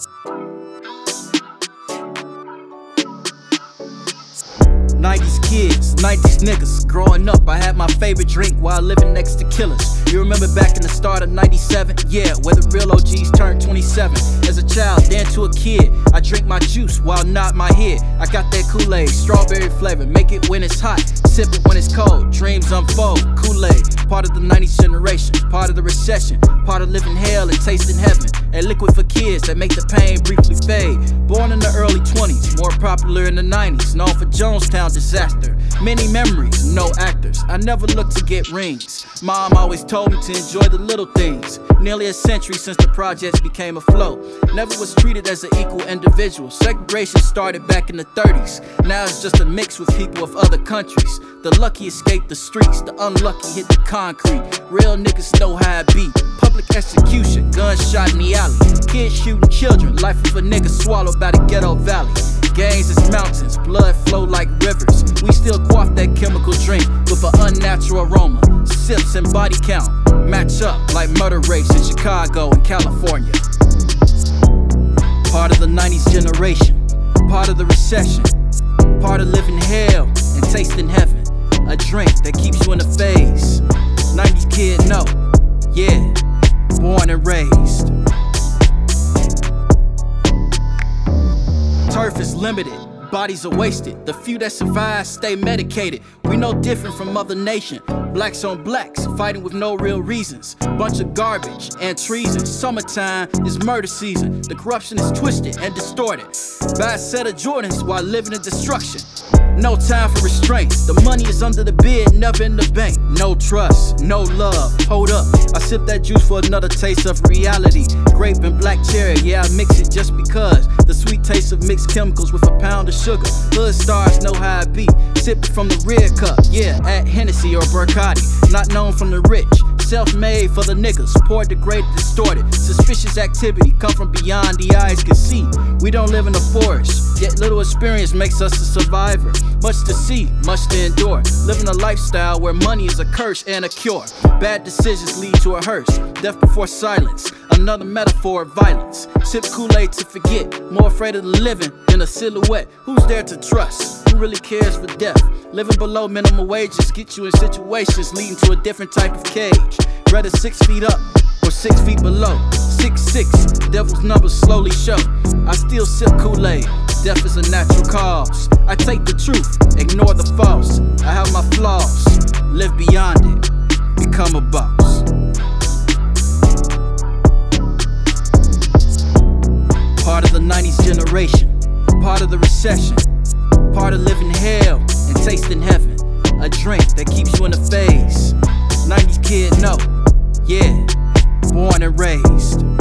'90s kids, '90s niggas. Growing up, I had my favorite drink while living next to killers. You remember back in the start of '97? Yeah, where the real OGs turned 27. As a child, then to a kid, I drink my juice while nod my head. I got that Kool-Aid, strawberry flavor. Make it when it's hot, sip it when it's cold. Dreams unfold, Kool-Aid. Part of the '90s generation, part of the recession, part of living hell and tasting heaven. A liquid for kids that make the pain briefly fade. Born in the early 20s, more popular in the '90s. Known for Jonestown disaster. Many memories, no actors. I never looked to get rings. Mom always told me to enjoy the little things. Nearly a century since the projects became afloat. Never was treated as an equal individual. Segregation started back in the 30s. Now it's just a mix with people of other countries. The lucky escape the streets, the unlucky hit the concrete. Real niggas know how it be. Public execution, gunshot in the alley. Kids shooting children, life of a nigga swallowed by the ghetto valley. Gangs is mountains, blood flow like rivers. We still quaff that chemical drink with an unnatural aroma. Sips and body count match up like murder rates in Chicago and California. Part of the '90s generation, part of the recession, part of living hell and tasting heaven. A drink that keeps you in the phase. '90s kid, no, yeah, born and raised. Turf is limited, bodies are wasted. The few that survive stay medicated. We no different from Mother Nation. Blacks on blacks, fighting with no real reasons. Bunch of garbage and treason. Summertime is murder season. The corruption is twisted and distorted. Buy a set of Jordans while living in destruction. No time for restraint. The money is under the bed, never in the bank. No trust, no love. Hold up, I sip that juice for another taste of reality. Grape and black cherry, yeah, I mix it just because. The sweet taste of mixed chemicals with a pound of sugar. Hood stars know how it be. Sip it from the red cup, yeah, at Hennessy or Bacardi. Not known from the rich. Self-made for the niggas, poor, degraded, distorted. Suspicious activity come from beyond the eyes can see. We don't live in a forest, yet little experience makes us a survivor. Much to see, much to endure. Living a lifestyle where money is a curse and a cure. Bad decisions lead to a hearse, death before silence. Another metaphor of violence. Sip Kool-Aid to forget, more afraid of the living than a silhouette. Who's there to trust? Who really cares for death? Living below minimum wages get you in situations leading to a different type of cage. Rather 6 feet up or 6 feet below. 6'6", devil's numbers slowly show. I still sip Kool-Aid, death is a natural cause. I take the truth, ignore the false. I have my flaws, live beyond it, become a boss. Part of the '90s generation, part of the recession, part of living hell and tasting heaven. A drink that keeps you in the phase. '90s kid, no, yeah, born and raised.